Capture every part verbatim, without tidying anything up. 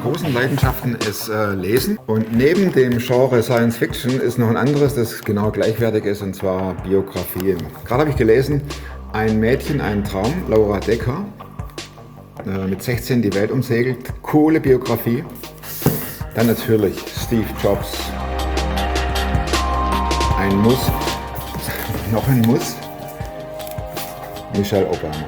großen Leidenschaften ist äh, Lesen. Und neben dem Genre Science Fiction ist noch ein anderes, das genau gleichwertig ist, und zwar Biografien. Gerade habe ich gelesen, ein Mädchen, ein Traum, Laura Decker, äh, mit sechzehn die Welt umsegelt. Coole Biografie. Dann natürlich Steve Jobs. Ein Muss. Noch ein Muss. Michelle Obama.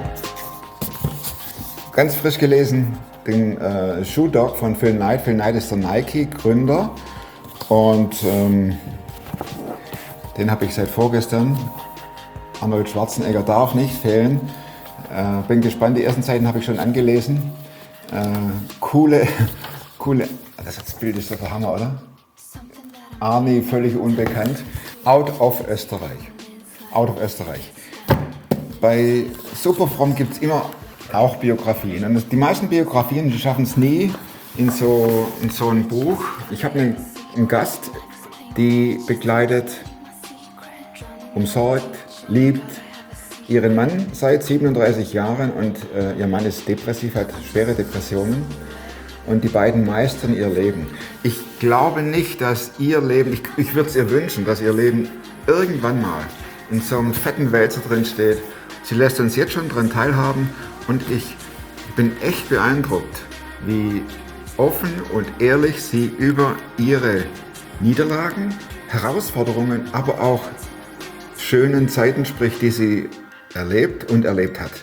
Ganz frisch gelesen den äh, Shoe Dog von Phil Knight. Phil Knight ist der Nike-Gründer und ähm, den habe ich seit vorgestern. Arnold Schwarzenegger darf nicht fehlen. Äh, bin gespannt, die ersten Seiten habe ich schon angelesen. Äh, coole, coole, das, das Bild ist doch der Hammer, oder? Arnie, völlig unbekannt. Out of Österreich. Out of Österreich. Bei Superfromm gibt es immer auch Biografien. Und die meisten Biografien, die schaffen es nie in so, in so ein Buch. Ich habe einen, einen Gast, die begleitet, umsorgt, liebt ihren Mann seit siebenunddreißig Jahren und äh, ihr Mann ist depressiv, hat schwere Depressionen und die beiden meistern ihr Leben. Ich glaube nicht, dass ihr Leben, ich, ich würde es ihr wünschen, dass ihr Leben irgendwann mal in so einem fetten Wälzer drin steht. Sie lässt uns jetzt schon daran teilhaben und ich bin echt beeindruckt, wie offen und ehrlich sie über ihre Niederlagen, Herausforderungen, aber auch schönen Zeiten spricht, die sie erlebt und erlebt hat.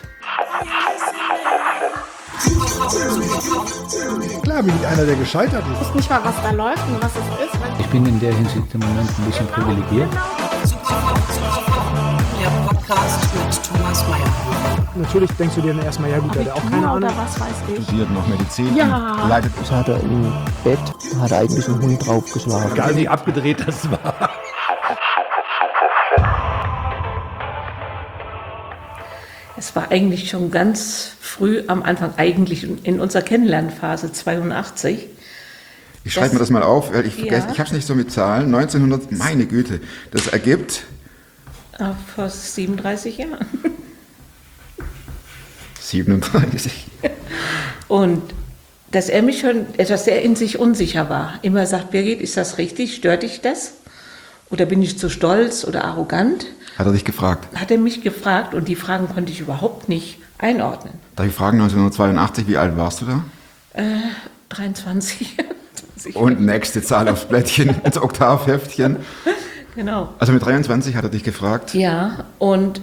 Klar bin ich einer, der gescheitert ist. Ich weiß nicht mal, was da läuft und was es ist. Ich bin in der Hinsicht im Moment ein bisschen privilegiert. Der Podcast mit Thomas Mayer. Natürlich denkst du dir dann erstmal, ja gut, der hat auch keine Ahnung. Oder was weiß ich. Studiert noch Medizin. Ja. Leidet. Das hat er im Bett, hat er eigentlich einen Hund draufgeschlagen. Egal wie abgedreht das war. Es war eigentlich schon ganz früh am Anfang, eigentlich in unserer Kennenlernphase zweiundachtzig. Ich schreibe mir das mal auf, weil ich Ja. vergesse, ich habe es nicht so mit Zahlen. neunzehnhundert, meine Güte, das ergibt Äh, vor siebenunddreißig Jahren. siebenunddreißig. Und dass er mich schon etwas sehr in sich unsicher war. Immer sagt, Birgit, ist das richtig? Stört dich das? Oder bin ich zu stolz oder arrogant? Hat er dich gefragt? Hat er mich gefragt und die Fragen konnte ich überhaupt nicht einordnen. Darf ich fragen, neunzehnhundertzweiundachtzig, wie alt warst du da? Äh, dreiundzwanzig. Und nächste Zahl aufs Blättchen, ins Oktavheftchen. Genau. Also mit dreiundzwanzig hat er dich gefragt? Ja, und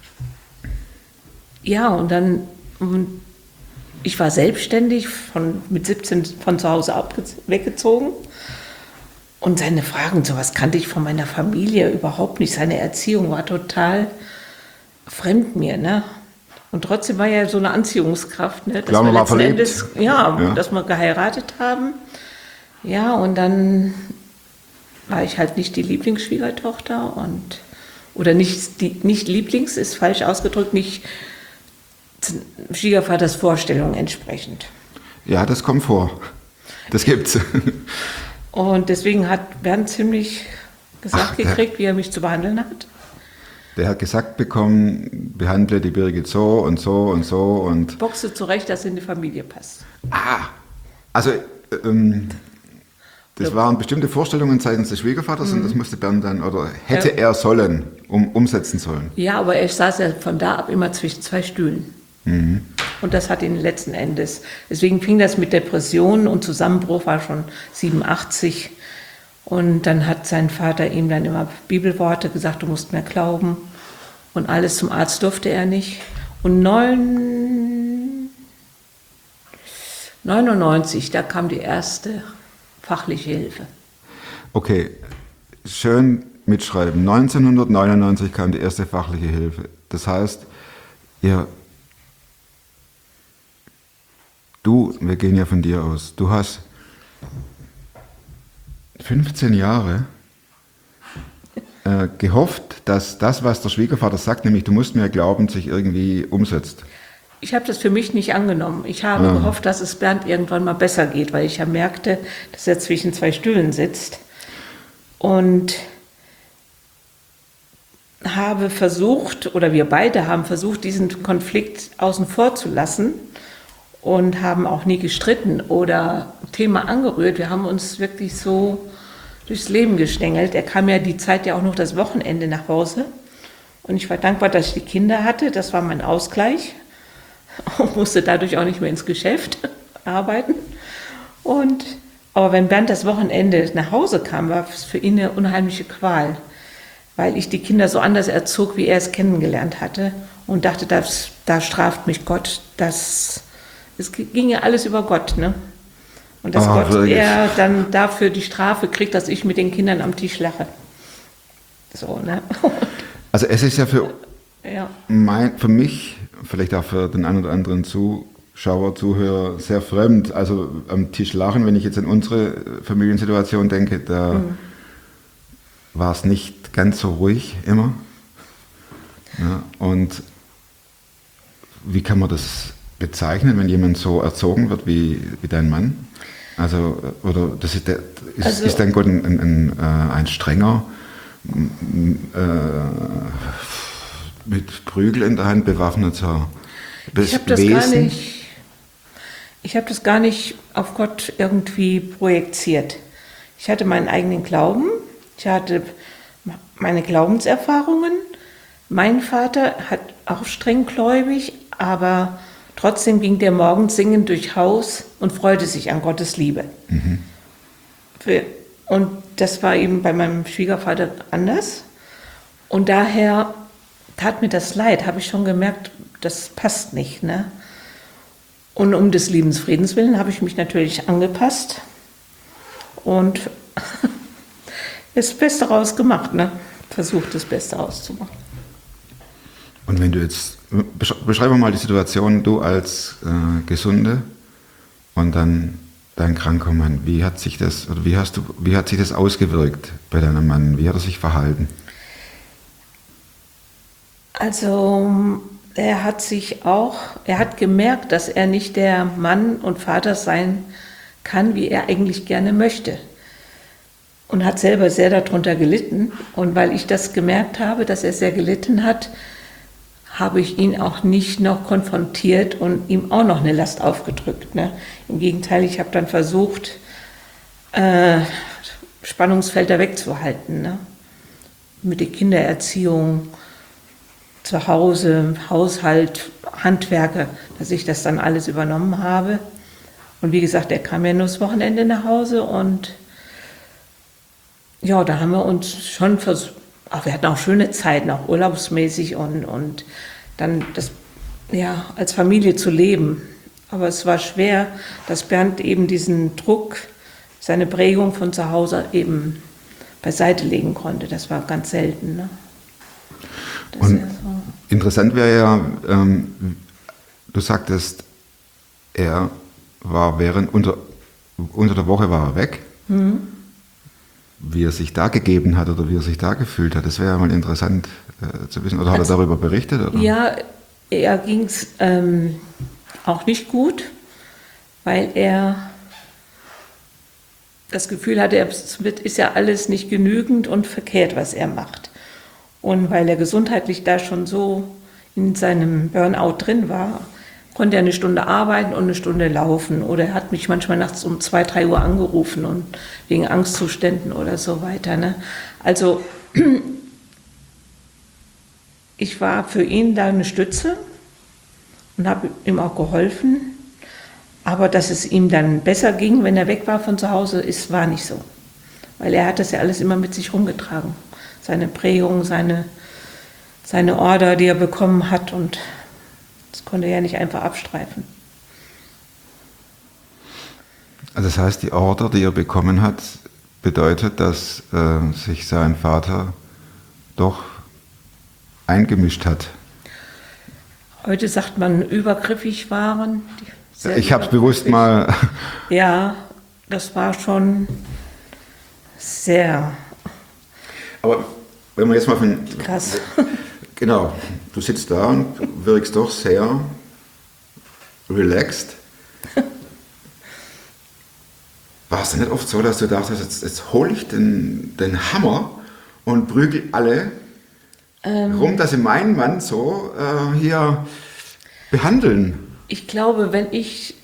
ja, und dann, und ich war selbstständig, von, mit siebzehn von zu Hause abge- weggezogen. Und seine Fragen, sowas kannte ich von meiner Familie überhaupt nicht. Seine Erziehung war total fremd mir, ne? Und trotzdem war ja so eine Anziehungskraft, ne? Dass Klar, wir man war letzten verliebt. Endes, ja, Ja. dass wir geheiratet haben. Ja, und dann war ich halt nicht die Lieblingsschwiegertochter und oder nicht die nicht Lieblings ist falsch ausgedrückt, nicht Schwiegervaters Vorstellung entsprechend. Ja, das kommt vor. Das gibt's. Und deswegen hat Bernd ziemlich gesagt Ach, der- gekriegt, wie er mich zu behandeln hat. Der hat gesagt bekommen, behandle die Birgit so und so und so und... Boxe zurecht, dass sie in die Familie passt. Ah, also ähm, das waren bestimmte Vorstellungen seitens des Schwiegervaters und das musste Bernd dann, oder hätte Ja. er sollen, um, umsetzen sollen. Ja, aber er saß ja von da ab immer zwischen zwei Stühlen. Und das hat ihn letzten Endes. Deswegen fing das mit Depressionen und Zusammenbruch, war schon siebenundachtzig. Und dann hat sein Vater ihm dann immer Bibelworte gesagt, du musst mehr glauben. Und alles, zum Arzt durfte er nicht. Und neun, neunundneunzig, da kam die erste fachliche Hilfe. Okay, schön mitschreiben. neunzehnhundertneunundneunzig kam die erste fachliche Hilfe. Das heißt, ihr, du, wir gehen ja von dir aus, du hast fünfzehn Jahre äh, gehofft, dass das, was der Schwiegervater sagt, nämlich du musst mir glauben, sich irgendwie umsetzt. Ich habe das für mich nicht angenommen. Ich habe Ah. gehofft, dass es Bernd irgendwann mal besser geht, weil ich ja merkte, dass er zwischen zwei Stühlen sitzt. Und habe versucht, oder wir beide haben versucht, diesen Konflikt außen vor zu lassen und haben auch nie gestritten oder Thema angerührt. Wir haben uns wirklich so durchs Leben gestängelt. Er kam ja die Zeit ja auch noch das Wochenende nach Hause. Und ich war dankbar, dass ich die Kinder hatte. Das war mein Ausgleich. Und musste dadurch auch nicht mehr ins Geschäft arbeiten. Und, aber wenn Bernd das Wochenende nach Hause kam, war es für ihn eine unheimliche Qual. Weil ich die Kinder so anders erzog, wie er es kennengelernt hatte. Und dachte, das, da straft mich Gott. Das, es ging ja alles über Gott, ne? Und dass Ah, Gott wirklich? er dann dafür die Strafe kriegt, dass ich mit den Kindern am Tisch lache. So, ne? Also es ist ja für, Ja. mein, für mich, vielleicht auch für den einen oder anderen Zuschauer, Zuhörer, sehr fremd. Also am Tisch lachen, wenn ich jetzt an unsere Familiensituation denke, da Mhm. war es nicht ganz so ruhig immer. Ja, und wie kann man das bezeichnen, wenn jemand so erzogen wird wie, wie dein Mann? Also, oder das ist, der, ist, Also- ist dein Gott ein, ein, ein, äh, ein strenger, m- äh, mit Prügel in der Hand bewaffneter Wes- Ich habe das Wesen? gar nicht. Ich habe das gar nicht auf Gott irgendwie projiziert. Ich hatte meinen eigenen Glauben. Ich hatte meine Glaubenserfahrungen. Mein Vater hat auch streng gläubig, aber trotzdem ging der morgens singend durch Haus und freute sich an Gottes Liebe. Für- Und das war eben bei meinem Schwiegervater anders. Und daher tat mir das leid, habe ich schon gemerkt, das passt nicht. Ne? Und um des Lebensfriedens willen habe ich mich natürlich angepasst und das Beste rausgemacht, ne? Versucht, das Beste rauszumachen. Und wenn du jetzt, besch- beschreib mal die Situation, du als äh, Gesunde und dann dein kranker Mann. Wie hat sich das, oder wie hast du, wie hat sich das ausgewirkt bei deinem Mann? Wie hat er sich verhalten? Also er hat sich auch, er hat gemerkt, dass er nicht der Mann und Vater sein kann, wie er eigentlich gerne möchte. Und hat selber sehr darunter gelitten. Und weil ich das gemerkt habe, dass er sehr gelitten hat, habe ich ihn auch nicht noch konfrontiert und ihm auch noch eine Last aufgedrückt. Ne? Im Gegenteil, ich habe dann versucht, äh, Spannungsfelder wegzuhalten. Ne? Mit der Kindererziehung, zu Hause, Haushalt, Handwerke, dass ich das dann alles übernommen habe. Und wie gesagt, er kam ja nur das Wochenende nach Hause und ja, da haben wir uns schon versucht, ach, wir hatten auch schöne Zeiten, auch urlaubsmäßig und, und dann das, ja, als Familie zu leben. Aber es war schwer, dass Bernd eben diesen Druck, seine Prägung von zu Hause eben beiseite legen konnte. Das war ganz selten. Ne? Das Und ist ja so. interessant wäre ja, ähm, du sagtest, er war während, unter, unter der Woche war er weg. Mhm. Wie er sich da gegeben hat oder wie er sich da gefühlt hat, das wäre ja mal interessant äh, zu wissen. Oder hat er Also, darüber berichtet? Oder? Ja, er ging es ähm, auch nicht gut, weil er das Gefühl hatte, es wird- ist ja alles nicht genügend und verkehrt, was er macht. Und weil er gesundheitlich da schon so in seinem Burnout drin war, konnte er eine Stunde arbeiten und eine Stunde laufen. Oder er hat mich manchmal nachts um zwei, drei Uhr angerufen und wegen Angstzuständen oder so weiter. Ne? Also ich war für ihn da eine Stütze und habe ihm auch geholfen. Aber dass es ihm dann besser ging, wenn er weg war von zu Hause, ist, war nicht so. Weil er hat das ja alles immer mit sich rumgetragen. Seine Prägung, seine, seine Order, die er bekommen hat. Und das konnte er ja nicht einfach abstreifen. Also das heißt, die Order, die er bekommen hat, bedeutet, dass äh, sich sein Vater doch eingemischt hat. Heute sagt man, übergriffig waren. die sehr Ich habe es bewusst übergriffig. mal, Ja, das war schon sehr aber wenn wir jetzt mal von, krass. genau, du sitzt da und wirkst doch sehr relaxed. War es denn nicht oft so, dass du dachtest, jetzt, jetzt hole ich den, den Hammer und prügel alle Ähm. rum, dass sie meinen Mann so äh, hier behandeln? Ich glaube, wenn ich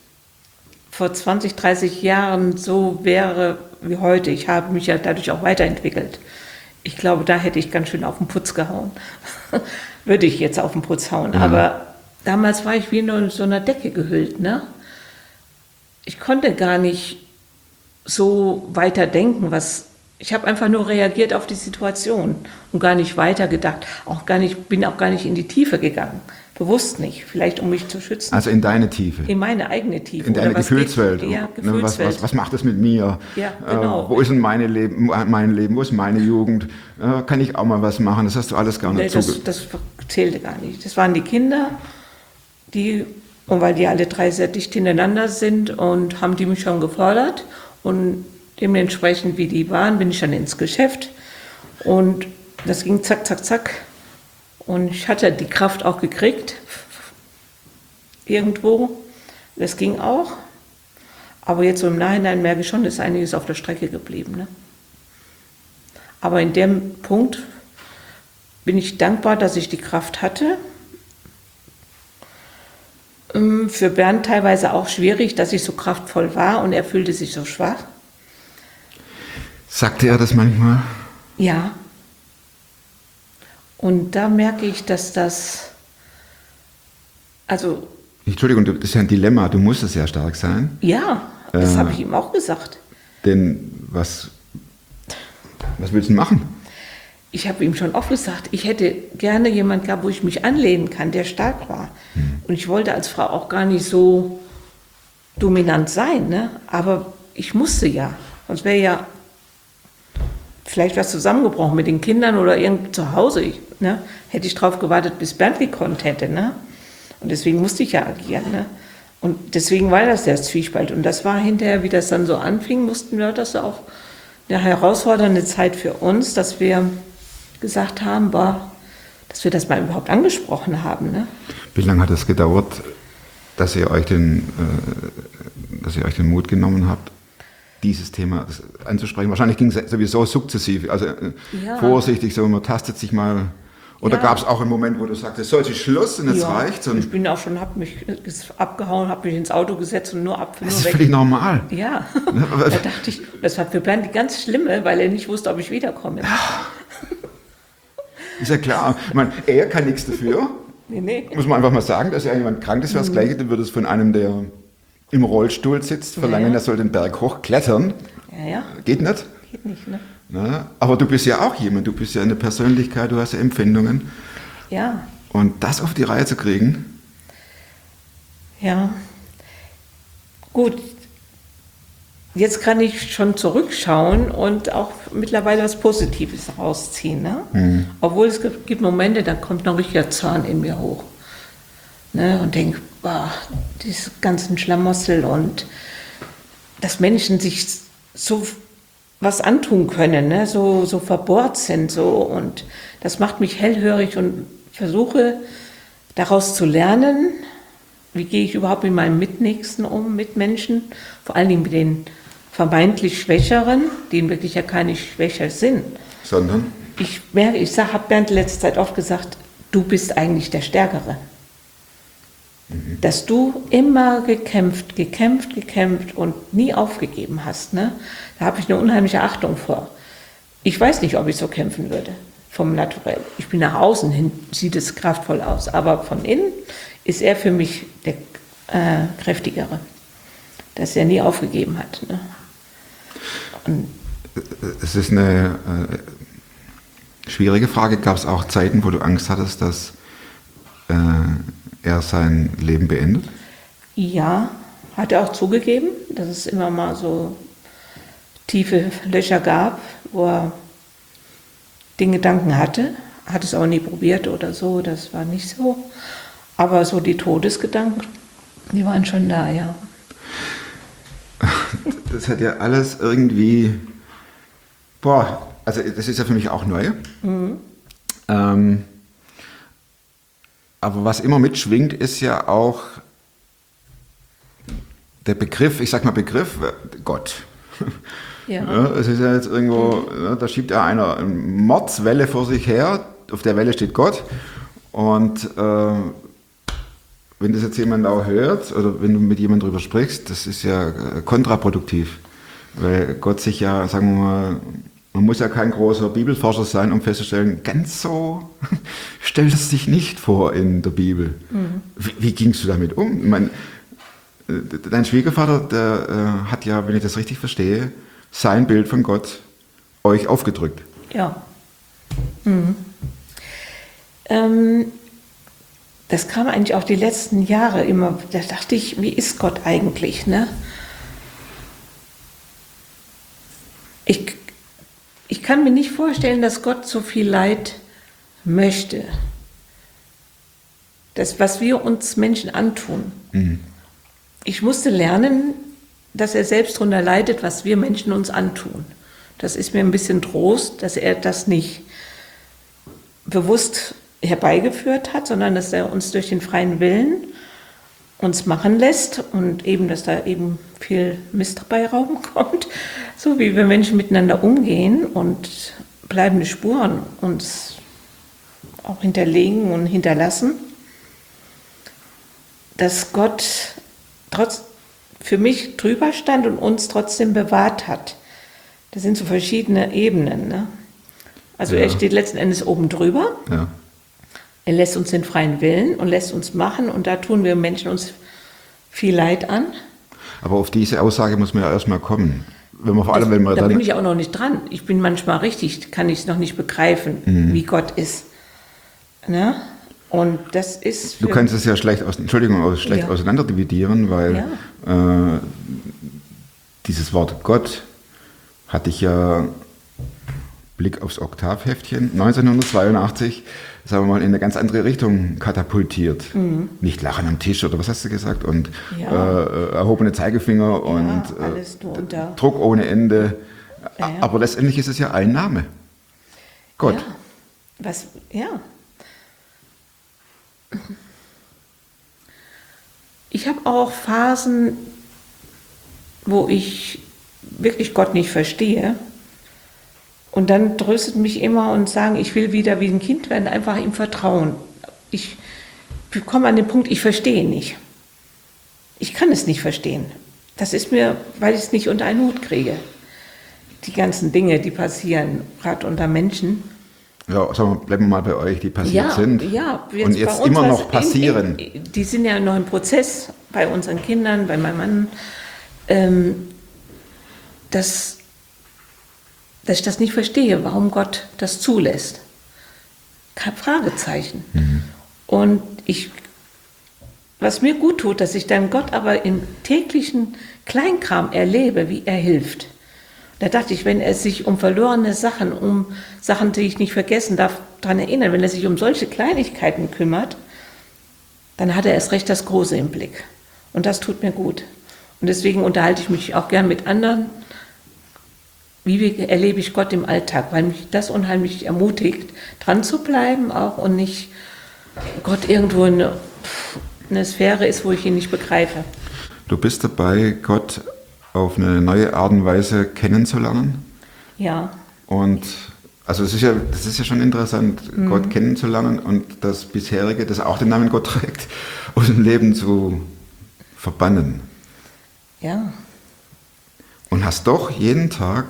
vor zwanzig, dreißig Jahren so wäre wie heute. Ich habe mich ja dadurch auch weiterentwickelt. Ich glaube, da hätte ich ganz schön auf den Putz gehauen. Würde ich jetzt auf den Putz hauen. Ja. Aber damals war ich wie nur in so einer Decke gehüllt. Ne? Ich konnte gar nicht so weiter denken, was ich habe einfach nur reagiert auf die Situation und gar nicht weiter gedacht. Auch gar nicht, bin auch gar nicht in die Tiefe gegangen. Bewusst nicht, vielleicht um mich zu schützen. Also in deine Tiefe. In meine eigene Tiefe. In deine Oder was Gefühlswelt. geht- Ja, Ne, Gefühlswelt. Was, was, was macht das mit mir? Ja, genau. Äh, wo ist denn meine Leben, mein Leben? Wo ist meine Jugend? Äh, kann ich auch mal was machen? Das hast du alles gar Nee, nicht das, zuge... das zählte gar nicht. Das waren die Kinder, die, und weil die alle drei sehr dicht hintereinander sind, und haben die mich schon gefordert. Und dementsprechend, wie die waren, bin ich dann ins Geschäft. Und das ging zack, zack, zack. Und ich hatte die Kraft auch gekriegt. Irgendwo. Das ging auch. Aber jetzt so im Nachhinein merke ich schon, ist einiges auf der Strecke geblieben. Ne? Aber in dem Punkt bin ich dankbar, dass ich die Kraft hatte. Ähm, Für Bernd teilweise auch schwierig, dass ich so kraftvoll war und er fühlte sich so schwach. Sagte er das manchmal? Ja. Und da merke ich, dass das, also Entschuldigung, du- das ist ja ein Dilemma. Du musstest ja stark sein. ja, das Äh. habe ich ihm auch gesagt. Denn was, was willst du machen? Ich habe ihm schon oft gesagt, ich hätte gerne jemanden gehabt, wo ich mich anlehnen kann, der stark war. Und ich wollte als Frau auch gar nicht so dominant sein, ne? Aber ich musste ja. Sonst wäre ja vielleicht was zusammengebrochen mit den Kindern oder irgend zu Hause. Ich, ne? Hätte ich drauf gewartet, bis Bernd gekonnt hätte. Ne? Und deswegen musste ich ja agieren. Ne? Und deswegen war das der Zwiespalt. Und das war hinterher, wie das dann so anfing, mussten wir das auch eine herausfordernde Zeit für uns, dass wir gesagt haben, boah, dass wir das mal überhaupt angesprochen haben. Ne? Wie lange hat es gedauert, dass ihr euch den, äh, dass ihr euch den Mut genommen habt, dieses Thema anzusprechen? Wahrscheinlich ging es sowieso sukzessiv, also äh, Ja. vorsichtig, so man tastet sich mal. Oder Ja. gab es auch einen Moment, wo du sagtest, so, jetzt ist Schluss und jetzt Ja, reicht's? Und ich bin auch schon, habe mich abgehauen, habe mich ins Auto gesetzt und nur ab, das nur ist weg. völlig normal. Ja, da dachte ich, das war für Bernd die ganz schlimme, weil er nicht wusste, ob ich wiederkomme. Ist ja klar. Ich meine, er kann nichts dafür. Nee, nee. Muss man einfach mal sagen, dass ja jemand krank ist, wäre das Gleiche, dann würde es von einem, der im Rollstuhl sitzt, verlangen, Ja, ja. er soll den Berg hochklettern. Ja, ja, Geht nicht. geht nicht, ne? Na, aber du bist ja auch jemand, du bist ja eine Persönlichkeit, du hast ja Empfindungen. Ja, Und das auf die Reihe zu kriegen, ja. Gut, jetzt kann ich schon zurückschauen und auch mittlerweile was Positives rausziehen. Ne? Obwohl es gibt, gibt Momente, da kommt noch richtiger Zorn in mir hoch. Ne? Und denke, boah, diese ganzen Schlamassel und dass Menschen sich so was antun können, ne? so, so verbohrt sind. So. Und das macht mich hellhörig und versuche daraus zu lernen, wie gehe ich überhaupt mit meinem Mitnächsten um, mit Menschen, vor allen Dingen mit den vermeintlich Schwächeren, die in wirklich ja keine schwächer sind. sondern Ich merke, ich habe Bernd letzte Zeit oft gesagt, du bist eigentlich der Stärkere. Dass du immer gekämpft, gekämpft, gekämpft und nie aufgegeben hast. Ne? Da habe ich eine unheimliche Achtung vor. Ich weiß nicht, ob ich so kämpfen würde, vom Naturell. Ich bin nach außen hin, sieht es kraftvoll aus, aber von innen ist er für mich der äh, Kräftigere, dass er nie aufgegeben hat. Ne? Und es ist eine äh, schwierige Frage. Gab es auch Zeiten, wo du Angst hattest, dass äh, er sein Leben beendet? ja, hat er auch zugegeben, dass es immer mal so tiefe Löcher gab, wo er den Gedanken hatte, hat es auch nie probiert oder so, das war nicht so. Aber so die Todesgedanken, die waren schon da, ja. Das hat ja alles irgendwie, boah, also das ist ja für mich auch neu. Ähm, aber was immer mitschwingt, ist ja auch der Begriff, ich sag mal Begriff, äh, Gott. Ja. Ja, es ist ja jetzt irgendwo, ja, da schiebt ja einer eine Mordswelle vor sich her, auf der Welle steht Gott und äh, wenn das jetzt jemand auch hört oder wenn du mit jemandem drüber sprichst, das ist ja äh, kontraproduktiv. Weil Gott sich ja, sagen wir mal, man muss ja kein großer Bibelforscher sein, um festzustellen, ganz so stellt es sich nicht vor in der Bibel. Mhm. Wie, wie gingst du damit um? Ich meine, dein Schwiegervater, der äh, hat ja, wenn ich das richtig verstehe, sein Bild von Gott euch aufgedrückt. Ja. Mhm. Ähm, das kam eigentlich auch die letzten Jahre immer, da dachte ich, wie ist Gott eigentlich, ne? Ich, ich kann mir nicht vorstellen, dass Gott so viel Leid möchte. Das, was wir uns Menschen antun. Mhm. Ich musste lernen, dass er selbst darunter leidet, was wir Menschen uns antun. Das ist mir ein bisschen Trost, dass er das nicht bewusst herbeigeführt hat, sondern dass er uns durch den freien Willen uns machen lässt und eben, dass da eben viel Mist dabei rauskommt, so wie wir Menschen miteinander umgehen und bleibende Spuren uns auch hinterlegen und hinterlassen, dass Gott trotz für mich drüber stand und uns trotzdem bewahrt hat. Das sind so verschiedene Ebenen. Ne? Also ja. Er steht letzten Endes oben drüber. Ja. Er lässt uns den freien Willen und lässt uns machen und da tun wir Menschen uns viel Leid an. Aber auf diese Aussage muss man ja erstmal kommen. Wenn man vor allem, das, wenn man da dann bin ich auch noch nicht dran. Ich bin manchmal richtig, kann ich es noch nicht begreifen, mhm. wie Gott ist. Ne? Und das ist. Du kannst es ja schlecht, aus, Entschuldigung, aus, schlecht ja. auseinander dividieren, weil ja. äh, dieses Wort Gott hatte ich ja, Blick aufs Oktavheftchen, neunzehnhundertzweiundachtzig, sagen wir mal, in eine ganz andere Richtung katapultiert. Mhm. Nicht Lachen am Tisch oder was hast du gesagt? Und ja. äh, erhobene Zeigefinger ja, und alles äh, Druck ohne Ende. Ja, ja. Aber letztendlich ist es ja ein Name. Gott. Ja. Was, ja. Ich habe auch Phasen, wo ich wirklich Gott nicht verstehe. Und dann tröstet mich immer und sagen, ich will wieder wie ein Kind werden, einfach ihm vertrauen. Ich, ich komme an den Punkt, ich verstehe nicht. Ich kann es nicht verstehen. Das ist mir, weil ich es nicht unter einen Hut kriege. Die ganzen Dinge, die passieren, gerade unter Menschen. Ja, sagen wir, bleiben wir mal bei euch, die passiert ja, sind ja, jetzt und jetzt immer noch passieren. In, in, die sind ja noch im Prozess bei unseren Kindern, bei meinem Mann, ähm, dass, dass ich das nicht verstehe, warum Gott das zulässt. Kein Fragezeichen. Mhm. Und ich, was mir gut tut, dass ich dann Gott aber im täglichen Kleinkram erlebe, wie er hilft. Da dachte ich, wenn er sich um verlorene Sachen, um Sachen, die ich nicht vergessen darf, daran erinnern, wenn er sich um solche Kleinigkeiten kümmert, dann hat er erst recht das Große im Blick. Und das tut mir gut. Und deswegen unterhalte ich mich auch gern mit anderen. Wie erlebe ich Gott im Alltag? Weil mich das unheimlich ermutigt, dran zu bleiben auch und nicht Gott irgendwo in eine, eine Sphäre ist, wo ich ihn nicht begreife. Du bist dabei, Gott auf eine neue Art und Weise kennenzulernen. Ja. Und also es ist ja, das ist ja schon interessant, mhm. Gott kennenzulernen und das bisherige, das auch den Namen Gott trägt, aus dem Leben zu verbannen. Ja. Und hast doch jeden Tag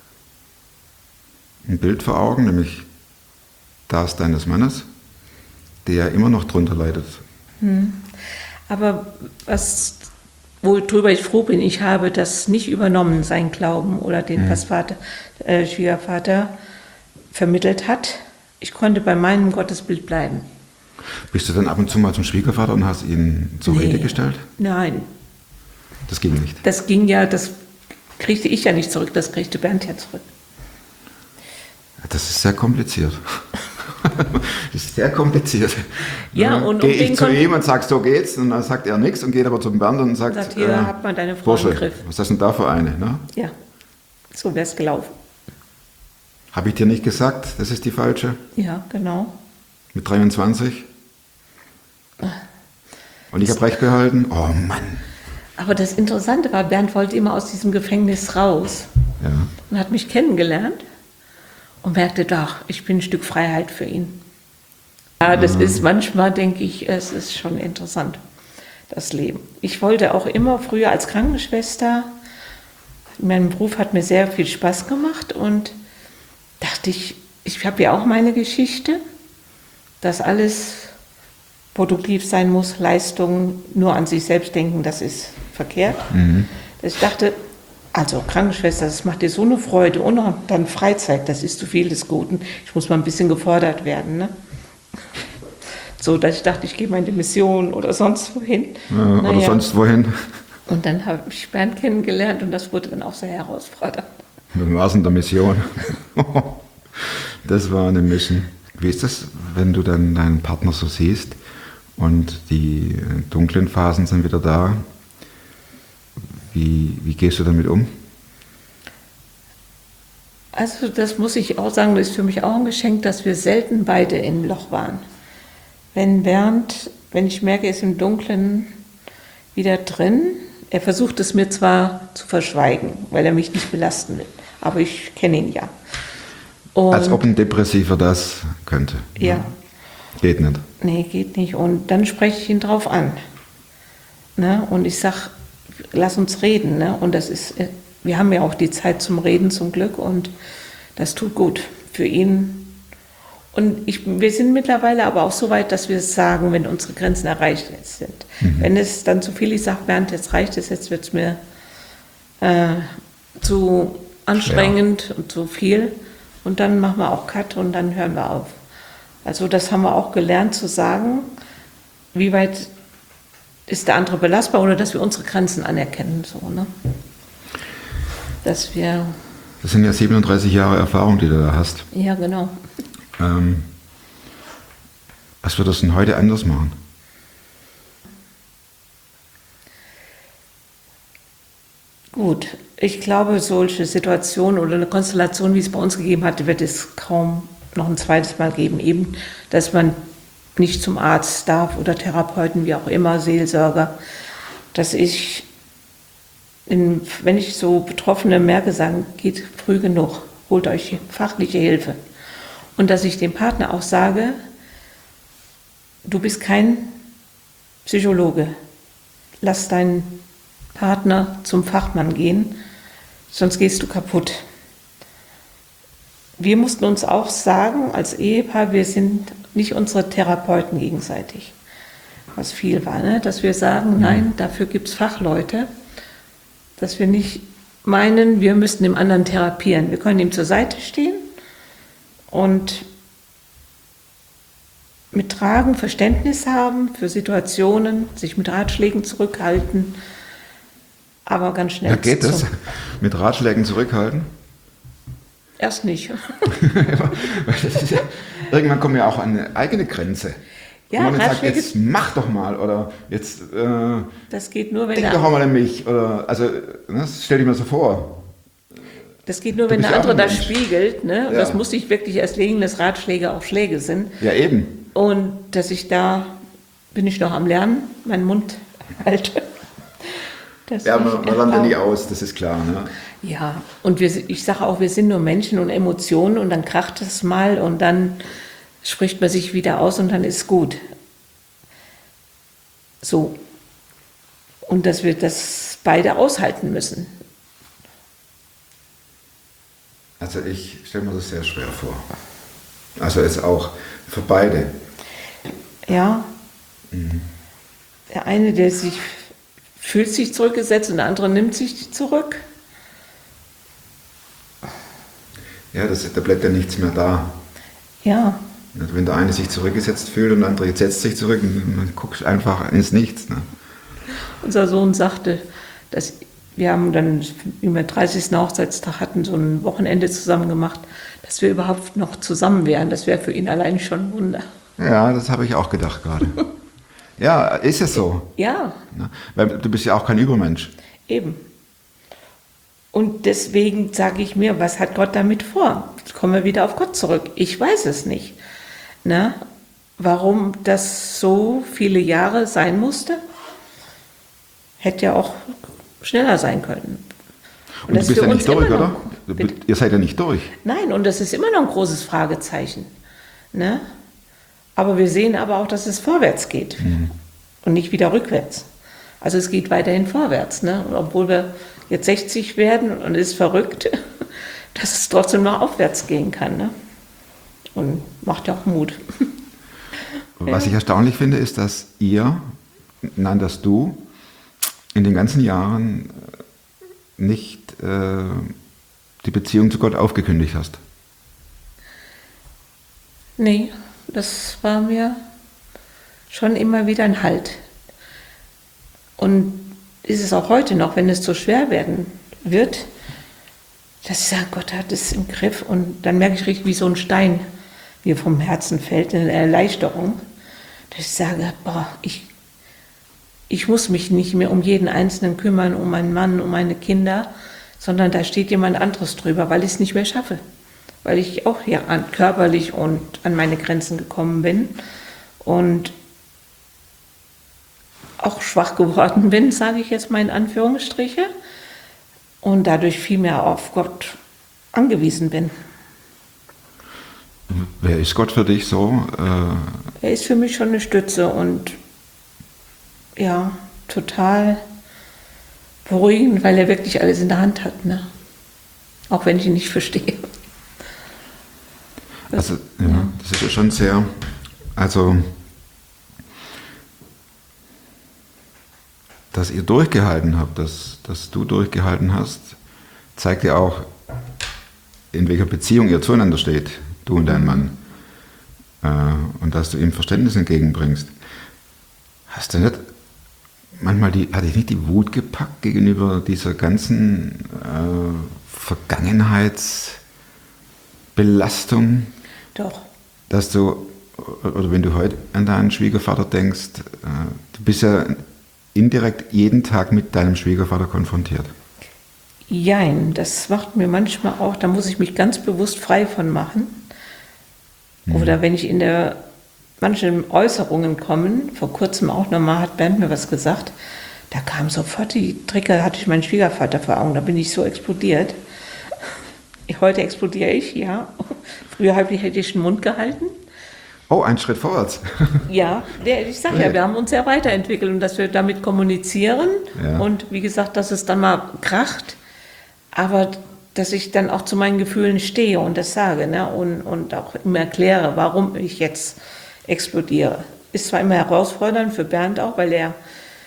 ein Bild vor Augen, nämlich das deines Mannes, der immer noch drunter leidet. Mhm. Aber was worüber ich froh bin, ich habe das nicht übernommen, sein Glauben oder den mhm. was Vater, äh, Schwiegervater vermittelt hat. Ich konnte bei meinem Gottesbild bleiben. Bist du dann ab und zu mal zum Schwiegervater und hast ihn zur nee. Rede gestellt? Nein. Das ging nicht? Das ging ja, das kriegte ich ja nicht zurück, das kriegte Bernd ja zurück. Das ist sehr kompliziert. Das ist sehr kompliziert. Ja, und gehe um ich zu ihm und sage, so geht's, und dann sagt er nichts und geht aber zum Bernd und sagt, sagt hier, äh, hat man deine Frau Bursche, im Griff. was ist das denn da für eine? Ne? Ja, so wäre es gelaufen. Habe ich dir nicht gesagt, das ist die falsche? Ja, genau. Mit dreiundzwanzig? Und ich habe recht behalten? Oh Mann. Aber das Interessante war, Bernd wollte immer aus diesem Gefängnis raus. Ja. Und hat mich kennengelernt. Und merkte, doch, ich bin ein Stück Freiheit für ihn. Ja, das mhm. ist manchmal, denke ich, es ist schon interessant. das Leben. Ich wollte auch immer früher als Krankenschwester, mein Beruf hat mir sehr viel Spaß gemacht und dachte ich, ich habe ja auch meine Geschichte, dass alles produktiv sein muss, Leistung, nur an sich selbst denken, das ist verkehrt. Mhm. Dass ich dachte, also Krankenschwester, das macht dir so eine Freude und dann Freizeit, das ist zu viel des Guten. Ich muss mal ein bisschen gefordert werden, ne? So, dass ich dachte, ich gehe mal in die Mission oder sonst wohin. Ja, oder naja. sonst wohin. Und dann habe ich Bernd kennengelernt und das wurde dann auch sehr herausfordernd. Dann war es in der Mission. Das war eine Mission. Wie ist das, wenn du dann deinen Partner so siehst und die dunklen Phasen sind wieder da? Wie, wie gehst du damit um? Also das muss ich auch sagen, das ist für mich auch ein Geschenk, dass wir selten beide im Loch waren. Wenn Bernd, wenn ich merke, er ist im Dunkeln wieder drin, er versucht es mir zwar zu verschweigen, weil er mich nicht belasten will, aber ich kenne ihn ja. Und als ob ein Depressiver das könnte. Ja. Geht nicht. Nee, geht nicht. Und dann spreche ich ihn drauf an. Ne? Und ich sage, lass uns reden. Ne? Und das ist, wir haben ja auch die Zeit zum Reden zum Glück und das tut gut für ihn. Und ich, wir sind mittlerweile aber auch so weit, dass wir es sagen, wenn unsere Grenzen erreicht sind. Mhm. Wenn es dann zu viel, ich sage, Bernd, jetzt reicht es, jetzt wird es mir äh, zu anstrengend ja. und zu viel. Und dann machen wir auch Cut und dann hören wir auf. Also das haben wir auch gelernt zu sagen, wie weit ist der andere belastbar oder dass wir unsere Grenzen anerkennen. So, ne? Dass wir... Das sind ja siebenunddreißig Jahre Erfahrung, die du da hast. Ja, genau. Ähm, was würdest du denn heute anders machen? Gut, ich glaube, solche Situationen oder eine Konstellation, wie es bei uns gegeben hat, wird es kaum noch ein zweites Mal geben. Eben, dass man nicht zum Arzt darf oder Therapeuten, wie auch immer, Seelsorger. Dass ich, in, wenn ich so Betroffene merke, sagen, geht früh genug, holt euch fachliche Hilfe. Und dass ich dem Partner auch sage, du bist kein Psychologe, lass deinen Partner zum Fachmann gehen, sonst gehst du kaputt. Wir mussten uns auch sagen, als Ehepaar, wir sind nicht unsere Therapeuten gegenseitig, was viel war, ne? Dass wir sagen, nein, dafür gibt es Fachleute, dass wir nicht meinen, wir müssten dem anderen therapieren. Wir können ihm zur Seite stehen und mit Tragen Verständnis haben für Situationen, sich mit Ratschlägen zurückhalten, aber ganz schnell. Ja, geht das? Mit Ratschlägen zurückhalten? Erst nicht. Das ist ja, irgendwann kommt ja auch eine eigene Grenze. Ja, wo man dann sagt, Ratschläge, jetzt mach doch mal oder jetzt äh, das geht nur, wenn denk der, doch mal an mich. Oder, also, das stell dir mal so vor. das geht nur, Du wenn bist der ja auch andere ein das Mensch. spiegelt. Ne? Und Ja. das muss ich wirklich erst legen, dass Ratschläge auch Schläge sind. Ja, eben. Und dass ich da, bin ich noch am Lernen, meinen Mund halte. Dass Ja, ich man, man lernt ja auch- nie aus, das ist klar. Ne? Ja, und wir, ich sage auch, wir sind nur Menschen und Emotionen und dann kracht es mal und dann spricht man sich wieder aus und dann ist gut. So. Und dass wir das beide aushalten müssen. Also ich stelle mir das sehr schwer vor. Also ist auch für beide. Ja. Der eine, der sich fühlt sich zurückgesetzt und der andere nimmt sich zurück. Ja, das, da bleibt ja nichts mehr da. Ja. Wenn der eine sich zurückgesetzt fühlt und der andere setzt sich zurück, dann guckst du einfach ins Nichts. Ne? Unser Sohn sagte, dass wir haben dann, wie wir dreißigsten Hochzeitstag hatten, so ein Wochenende zusammen gemacht, dass wir überhaupt noch zusammen wären. Das wäre für ihn allein schon ein Wunder. Ja, das habe ich auch gedacht gerade. Ja, ist es so. Ja, Ne? Weil du bist ja auch kein Übermensch. eben. Und deswegen sage ich mir, was hat Gott damit vor? Jetzt kommen wir wieder auf Gott zurück. Ich weiß es nicht. Na, warum das so viele Jahre sein musste? Hätte ja auch schneller sein können. Und, du das bist für ja uns nicht durch, immer oder? noch- Du, Bitte? ihr seid ja nicht durch. Nein, und das ist immer noch ein großes Fragezeichen. Ne? Aber wir sehen aber auch, dass es vorwärts geht und nicht wieder rückwärts. Also es geht weiterhin vorwärts, ne? Und obwohl wir jetzt sechzig werden und es ist verrückt, dass es trotzdem noch aufwärts gehen kann, ne? Und macht ja auch Mut. Was ich erstaunlich finde, ist, dass ihr, nein, dass du in den ganzen Jahren nicht äh, die Beziehung zu Gott aufgekündigt hast. Nee, das war mir schon immer wieder ein Halt. Und ist es auch heute noch, wenn es so schwer werden wird, dass ich sage, Gott hat es im Griff. Und dann merke ich richtig, wie so ein Stein mir vom Herzen fällt, eine Erleichterung, dass ich sage, boah, ich, ich muss mich nicht mehr um jeden Einzelnen kümmern, um meinen Mann, um meine Kinder, sondern da steht jemand anderes drüber, weil ich es nicht mehr schaffe. Weil ich auch hier an, körperlich und an meine Grenzen gekommen bin und auch schwach geworden bin, sage ich jetzt mal in Anführungsstriche, und dadurch viel mehr auf Gott angewiesen bin. Wer ist Gott für dich so? Äh Er ist für mich schon eine Stütze und ja, total beruhigend, weil er wirklich alles in der Hand hat, ne? Auch wenn ich ihn nicht verstehe. Also, ja, das ist ja schon sehr, also, dass ihr durchgehalten habt, dass, dass du durchgehalten hast, zeigt ja auch, in welcher Beziehung ihr zueinander steht, du und dein Mann. Äh, und dass du ihm Verständnis entgegenbringst. Hast du nicht manchmal die, hatte ich nicht die Wut gepackt gegenüber dieser ganzen äh, Vergangenheitsbelastung? Doch. Dass du, oder wenn du heute an deinen Schwiegervater denkst, äh, du bist ja indirekt jeden Tag mit deinem Schwiegervater konfrontiert. Jein, das macht mir manchmal auch, da muss ich mich ganz bewusst frei von machen. Mhm. Oder wenn ich in der, manchen Äußerungen kommen, vor kurzem auch nochmal hat Bernd mir was gesagt, da kam sofort die Trigger, hatte ich meinen Schwiegervater vor Augen, da bin ich so explodiert. Heute explodiere ich, ja. Früher hätte ich den Mund gehalten. Oh, ein Schritt vorwärts. Ja, der, ich sage ja, wir haben uns sehr weiterentwickelt und dass wir damit kommunizieren ja. Und wie gesagt, dass es dann mal kracht, aber dass ich dann auch zu meinen Gefühlen stehe und das sage, ne? und, und auch immer erkläre, warum ich jetzt explodiere. Ist zwar immer herausfordernd für Bernd auch, weil er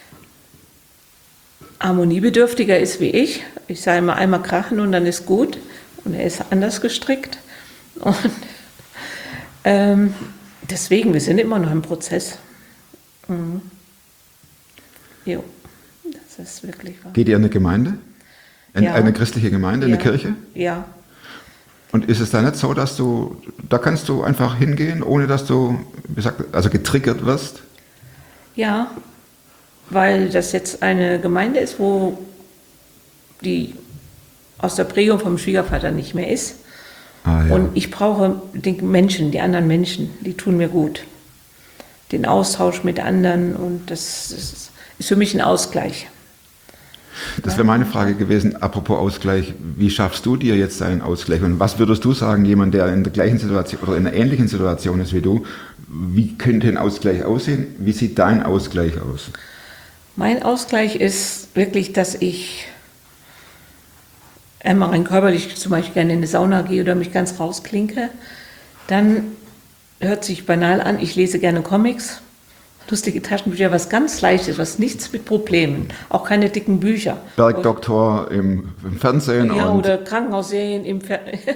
harmoniebedürftiger ist wie ich. Ich sage immer einmal krachen und dann ist gut und er ist anders gestrickt und ähm, deswegen, wir sind immer noch im Prozess. Mhm. Jo, das ist wirklich wahr. Geht ihr in eine Gemeinde? In Ja. eine christliche Gemeinde, in Ja. eine Kirche? Ja. Und ist es da nicht so, dass du, da kannst du einfach hingehen, ohne dass du, wie gesagt, also getriggert wirst? Ja, weil das jetzt eine Gemeinde ist, wo die aus der Prägung vom Schwiegervater nicht mehr ist. Ah, ja. Und ich brauche die Menschen, die anderen Menschen, die tun mir gut. Den Austausch mit anderen und das ist, ist für mich ein Ausgleich. Das wäre meine Frage gewesen, apropos Ausgleich, wie schaffst du dir jetzt einen Ausgleich? Und was würdest du sagen, jemand, der in der gleichen Situation oder in einer ähnlichen Situation ist wie du, wie könnte ein Ausgleich aussehen? Wie sieht dein Ausgleich aus? Mein Ausgleich ist wirklich, dass ich einmal rein körperlich zum Beispiel gerne in eine Sauna gehe oder mich ganz rausklinke. Dann hört sich banal an, ich lese gerne Comics, lustige Taschenbücher, was ganz Leichtes, was nichts mit Problemen, auch keine dicken Bücher. Bergdoktor im, im Fernsehen Ja, und oder Krankenhausserien im Fernsehen.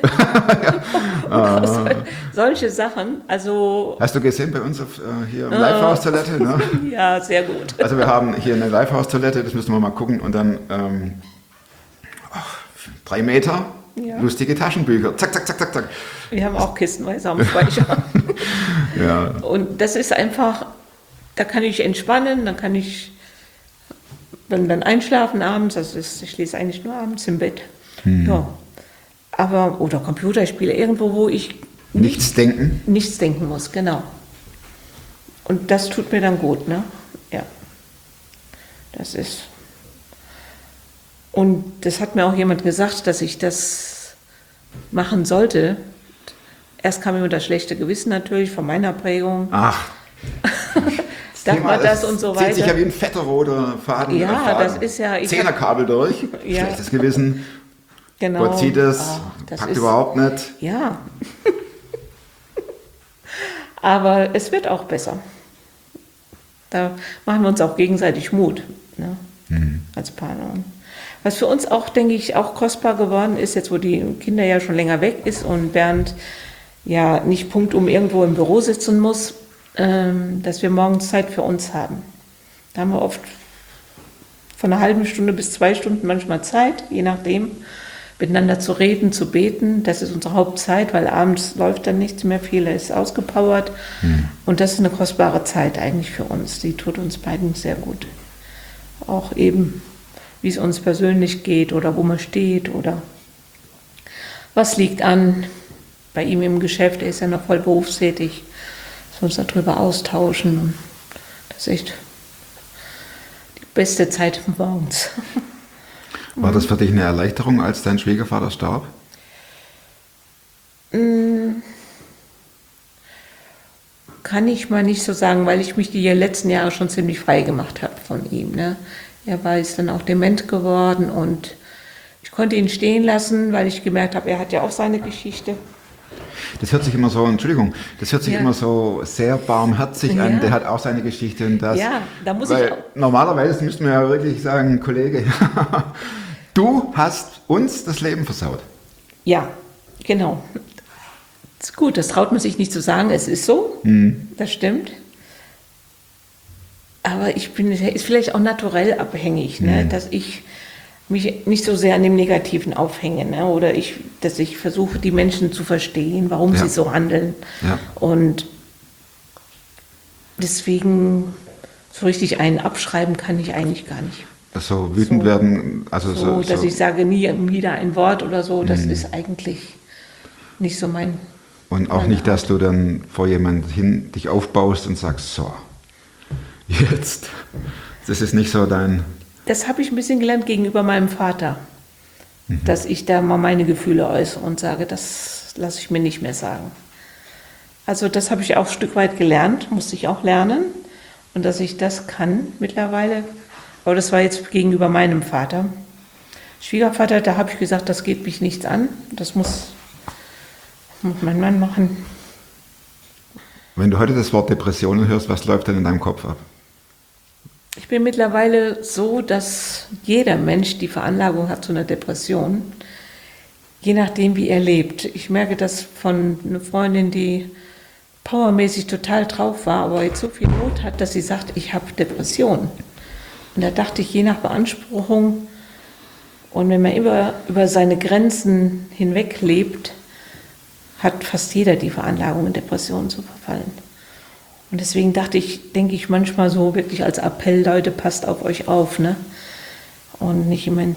Solche Sachen, also hast du gesehen bei uns auf, äh, hier im Livehouse-Toilette? Ne? ja, sehr gut. Also wir haben hier eine Livehouse-Toilette, das müssen wir mal gucken und dann ähm, ach, drei Meter, Ja. lustige Taschenbücher, zack, zack, zack, zack, zack. Wir haben auch kistenweise am Speicher. Ja. Und das ist einfach, da kann ich entspannen, dann kann ich dann, dann einschlafen abends, also ist, ich lese eigentlich nur abends im Bett. Hm. Ja. Aber, oder Computerspiele, irgendwo, wo ich Nichts denken. nichts denken muss, genau. Und das tut mir dann gut, ne? Ja. Das ist. Und das hat mir auch jemand gesagt, dass ich das machen sollte. Erst kam immer das schlechte Gewissen natürlich von meiner Prägung. Ach, darf Thema, man das und so weiter. Zieht sich ja wie ein fetter roter Faden. Ja, äh, Faden. das ist ja- ich hab- Zehnerkabel durch. Ja. Schlechtes Gewissen. Genau. Gott sieht es, Ah, das packt ist- überhaupt nicht. Ja. Aber es wird auch besser. Da machen wir uns auch gegenseitig Mut, ne? Als Partner. Was für uns auch, denke ich, auch kostbar geworden ist, jetzt wo die Kinder ja schon länger weg ist und Bernd ja nicht punktum irgendwo im Büro sitzen muss, ähm, dass wir morgens Zeit für uns haben. Da haben wir oft von einer halben Stunde bis zwei Stunden manchmal Zeit, je nachdem, miteinander zu reden, zu beten. Das ist unsere Hauptzeit, weil abends läuft dann nichts mehr, viel ist ausgepowert. Mhm. Und das ist eine kostbare Zeit eigentlich für uns. Die tut uns beiden sehr gut. Auch eben, wie es uns persönlich geht oder wo man steht oder was liegt an. Bei ihm im Geschäft, er ist ja noch voll berufstätig, dass wir uns darüber austauschen. Und das ist echt die beste Zeit morgens. War das für dich eine Erleichterung, als dein Schwiegervater starb? Kann ich mal nicht so sagen, weil ich mich die letzten Jahre schon ziemlich frei gemacht habe von ihm. Ne? Er war jetzt dann auch dement geworden und ich konnte ihn stehen lassen, weil ich gemerkt habe, er hat ja auch seine Geschichte. Das hört sich immer so, Entschuldigung, das hört sich Ja. immer so sehr barmherzig Ja. an. Der hat auch seine Geschichte und das. Ja, da muss weil ich auch- Normalerweise müssten wir ja wirklich sagen, Kollege, du hast uns das Leben versaut. Ja, genau. Das ist gut, das traut man sich nicht zu sagen, es ist so, das stimmt. Aber ich bin, ist vielleicht auch naturell abhängig, ne? Dass ich mich nicht so sehr an dem Negativen aufhänge, ne? Oder ich, dass ich versuche, die Menschen zu verstehen, warum Ja. sie so handeln. Ja. Und deswegen so richtig einen abschreiben kann ich eigentlich gar nicht. So wütend So. werden, also So, so, dass so ich sage, nie wieder ein Wort oder so, das ist eigentlich nicht so mein... und auch meine nicht, dass du dann vor jemand hin dich aufbaust und sagst, so, jetzt, das ist nicht so dein, Das habe ich ein bisschen gelernt gegenüber meinem Vater, dass ich da mal meine Gefühle äußere und sage, das lasse ich mir nicht mehr sagen. Also das habe ich auch ein Stück weit gelernt, musste ich auch lernen und dass ich das kann mittlerweile. Aber das war jetzt gegenüber meinem Vater. Schwiegervater, da habe ich gesagt, das geht mich nichts an, das muss, muss mein Mann machen. wenn du heute das Wort Depressionen hörst, was läuft denn in deinem Kopf ab? Ich bin mittlerweile so, dass jeder Mensch die Veranlagung hat zu einer Depression, je nachdem, wie er lebt. Ich merke das von einer Freundin, die powermäßig total drauf war, aber jetzt so viel Not hat, dass sie sagt, ich habe Depression. Und da dachte ich, je nach Beanspruchung und wenn man immer über seine Grenzen hinweg lebt, hat fast jeder die Veranlagung, in Depressionen zu verfallen. Und deswegen dachte ich, denke ich manchmal so wirklich als Appell, Leute, passt auf euch auf, ne? Und nicht jemand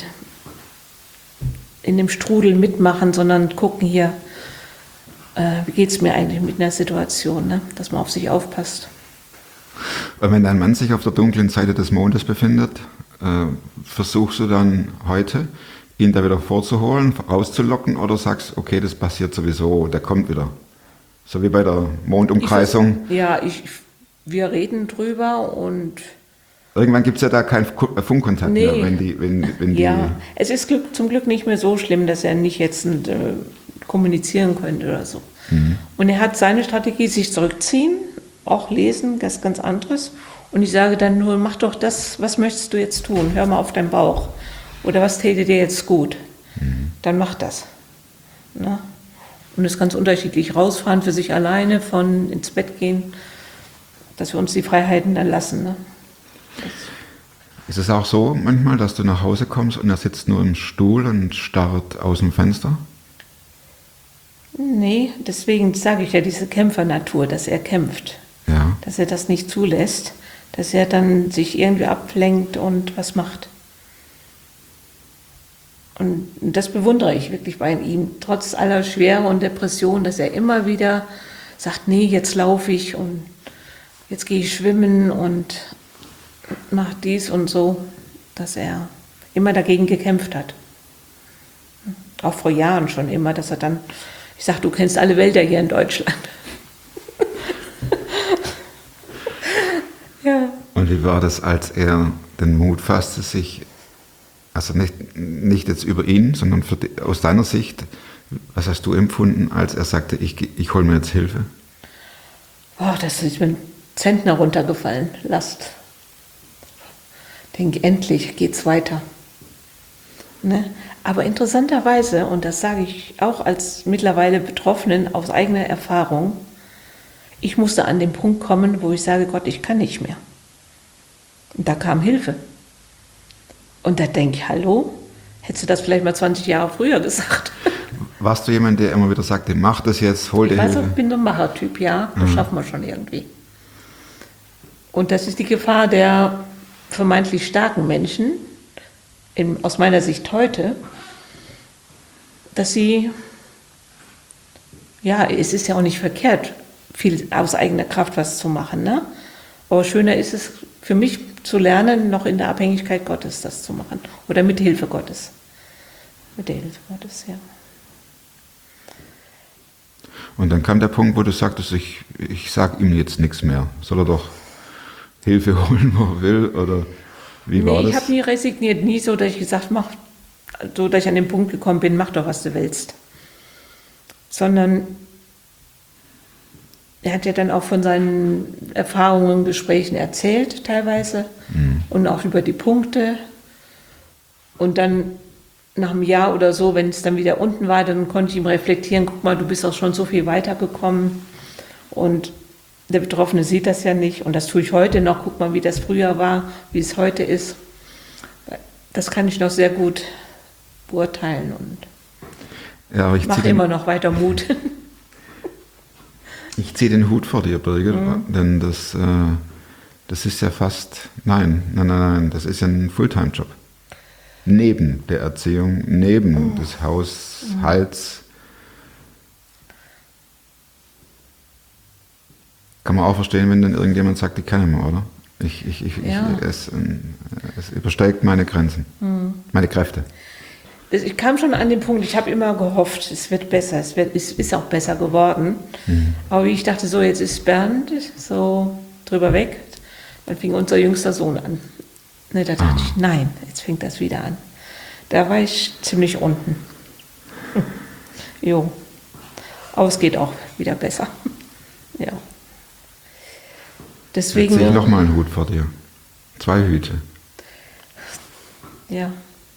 in dem Strudel mitmachen, sondern gucken hier, äh, wie geht es mir eigentlich mit einer Situation, ne? Dass man auf sich aufpasst. Weil wenn dein Mann sich auf der dunklen Seite des Mondes befindet, äh, versuchst du dann heute, ihn da wieder vorzuholen, rauszulocken oder sagst, okay, das passiert sowieso, der kommt wieder. So wie bei der Mondumkreisung. Ich, ja, ich, wir reden drüber und Irgendwann gibt es ja da keinen Ku- Funkkontakt Nee. mehr, wenn die, wenn, wenn die ja, es ist Glück, zum Glück nicht mehr so schlimm, dass er nicht jetzt äh, kommunizieren könnte oder so. Und er hat seine Strategie, sich zurückziehen, auch lesen, das ist ganz anderes. Und ich sage dann nur, mach doch das, was möchtest du jetzt tun? Hör mal auf deinen Bauch. Oder was täte dir jetzt gut? Dann mach das. Ne? Und es ist ganz unterschiedlich. Rausfahren für sich alleine, von ins Bett gehen, dass wir uns die Freiheiten dann lassen. Ne? Ist es auch so manchmal, dass du nach Hause kommst und er sitzt nur im Stuhl und starrt aus dem Fenster? Nee, deswegen sage ich ja diese Kämpfernatur, dass er kämpft. Ja. Dass er das nicht zulässt, dass er dann sich irgendwie ablenkt und was macht. Und das bewundere ich wirklich bei ihm, trotz aller Schwere und Depression, dass er immer wieder sagt, nee, jetzt laufe ich und jetzt gehe ich schwimmen und mache dies und so, dass er immer dagegen gekämpft hat. Auch vor Jahren schon immer, dass er dann, ich sage, du kennst alle Wälder hier in Deutschland. Ja. war das, als er den Mut fasste, sich, also nicht, nicht jetzt über ihn, sondern für die, aus deiner Sicht, was hast du empfunden, als er sagte, ich, ich hole mir jetzt Hilfe? Oh, das ist mir ein Zentner runtergefallen, Last. Ich denke, endlich geht's weiter. Ne? Aber interessanterweise, und das sage ich auch als mittlerweile Betroffenen aus eigener Erfahrung, ich musste an den Punkt kommen, wo ich sage, Gott, ich kann nicht mehr. Und da kam Hilfe. Und da denke ich, hallo, hättest du das vielleicht mal zwanzig Jahre früher gesagt? Warst du jemand, der immer wieder sagte, mach das jetzt, hol dir Ich weiß, Hilfe? ich bin ein Machertyp, ja, das Mhm. schaffen wir schon irgendwie. Und das ist die Gefahr der vermeintlich starken Menschen, in, aus meiner Sicht heute, dass sie, ja, es ist ja auch nicht verkehrt, viel aus eigener Kraft was zu machen, ne? Aber schöner ist es für mich zu lernen, noch in der Abhängigkeit Gottes das zu machen. Oder mit Hilfe Gottes. Mit der Hilfe Gottes, ja. Und dann kam der Punkt, wo du sagtest, ich, ich sag ihm jetzt nichts mehr. Soll er doch Hilfe holen, wo er will? Oder wie war Nee, ich das? habe nie resigniert, nie so, dass ich gesagt mach, so dass ich an den Punkt gekommen bin, mach doch, was du willst. Sondern er hat ja dann auch von seinen Erfahrungen, Gesprächen erzählt teilweise Mhm. und auch über die Punkte. Und dann nach einem Jahr oder so, wenn es dann wieder unten war, dann konnte ich ihm reflektieren, guck mal, du bist auch schon so viel weitergekommen. Und der Betroffene sieht das ja nicht. Und das tue ich heute noch. Guck mal, wie das früher war, wie es heute ist. Das kann ich noch sehr gut beurteilen und Ja, aber ich mache ziehe immer den, noch weiter Mut. ich zieh den Hut vor dir, Birgit, Mhm. denn das, äh, das ist ja fast, nein, nein, nein, nein, das ist ja ein Fulltime-Job. Neben der Erziehung, neben des Haushalts. Kann man auch verstehen, wenn dann irgendjemand sagt, ich kann nicht mehr, oder? Ich, ich, ich, Ja. ich, es, ähm, es übersteigt meine Grenzen, meine Kräfte. Das- Ich kam schon an den Punkt, ich habe immer gehofft, es wird besser, es wird, es ist auch besser geworden. Aber wie ich dachte, so jetzt ist Bernd so drüber weg, dann fing unser jüngster Sohn an. Ne, da dachte ich, nein, jetzt fängt das wieder an. Da war ich ziemlich unten. Jo, aber es geht auch wieder besser. Ja. Jetzt Deswegen, sehe ich nochmal einen Hut vor dir. Zwei Hüte. ja.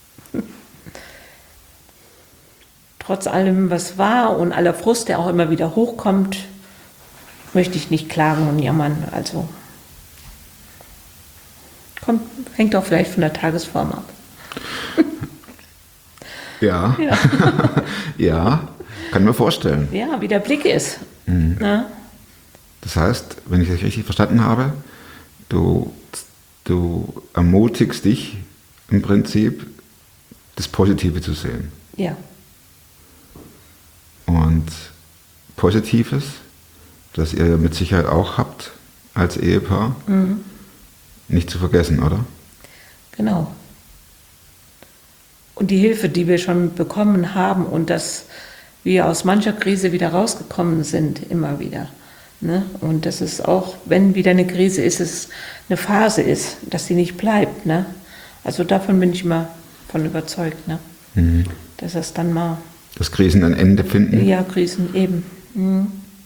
Trotz allem, was war und aller Frust, der auch immer wieder hochkommt, möchte ich nicht klagen und jammern. Also kommt, hängt auch vielleicht von der Tagesform ab. Ja. Ja, Ja, kann mir vorstellen. ja wie der Blick ist. Na? Das heißt, wenn ich das richtig verstanden habe, du, du ermutigst dich im Prinzip, das Positive zu sehen. Ja, Und Positives, das ihr mit Sicherheit auch habt als Ehepaar, nicht zu vergessen, oder? genau. Und die Hilfe, die wir schon bekommen haben und dass wir aus mancher Krise wieder rausgekommen sind, immer wieder. Ne? Und dass es auch, wenn wieder eine Krise ist, es eine Phase ist, dass sie nicht bleibt. Ne? Also davon bin ich immer von überzeugt, ne? Dass es dann mal, Dass Krisen ein Ende finden, ja, Krisen eben. Mhm.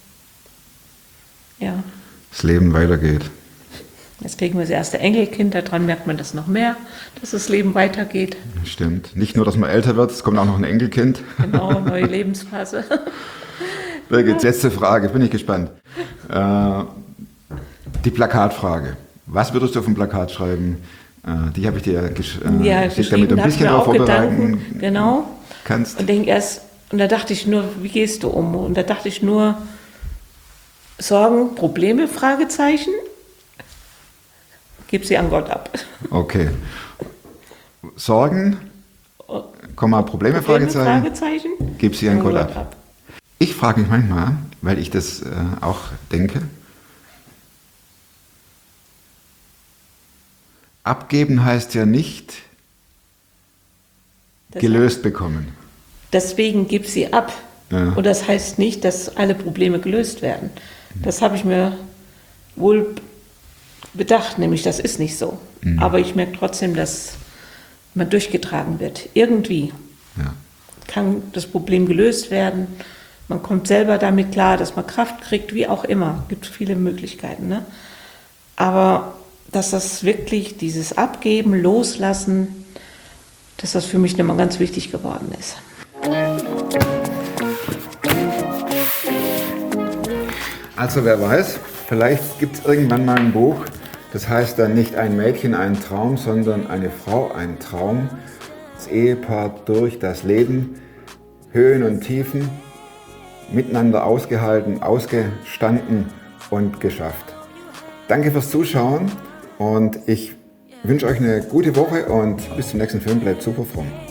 Ja, das Leben weitergeht. jetzt kriegen wir das erste Enkelkind, daran merkt man das noch mehr, dass das Leben weitergeht. Stimmt. Nicht nur, dass man älter wird, es kommt auch noch ein Enkelkind. Genau, neue Lebensphase. Birgit, letzte Frage, bin ich gespannt. Äh, die Plakatfrage. Was würdest du auf dem Plakat schreiben? Äh, die habe ich dir gesch äh, Ja, geschickt, damit du geschrieben, ein habe bisschen mir darauf auch vorbereiten Gedanken, genau. kannst. Und denk erst, und da dachte ich nur, wie gehst du um? Und da dachte ich nur, Sorgen, Probleme, Fragezeichen, gib sie an Gott ab. Okay. Sorgen, Komma, Probleme, Fragezeichen, Fragezeichen, gib sie an Gott ab. Ich frage mich manchmal, weil ich das äh, auch denke, abgeben heißt ja nicht Das- gelöst bekommen. Deswegen gib sie ab. Ja. Und das heißt nicht, dass alle Probleme gelöst werden. Das habe ich mir wohl bedacht, nämlich das ist nicht so. Mhm. Aber ich merke trotzdem, dass man durchgetragen wird. Irgendwie Ja. kann das Problem gelöst werden. Man kommt selber damit klar, dass man Kraft kriegt, wie auch immer. Es gibt viele Möglichkeiten. Ne? Aber dass das wirklich, dieses Abgeben, Loslassen, dass das für mich nochmal ganz wichtig geworden ist. Also wer weiß, vielleicht gibt es irgendwann mal ein Buch, das heißt dann nicht ein Mädchen, ein Traum, sondern eine Frau, ein Traum. Das Ehepaar durch das Leben, Höhen und Tiefen, miteinander ausgehalten, ausgestanden und geschafft. Danke fürs Zuschauen und ich wünsche euch eine gute Woche und bis zum nächsten Film. Bleibt super fromm.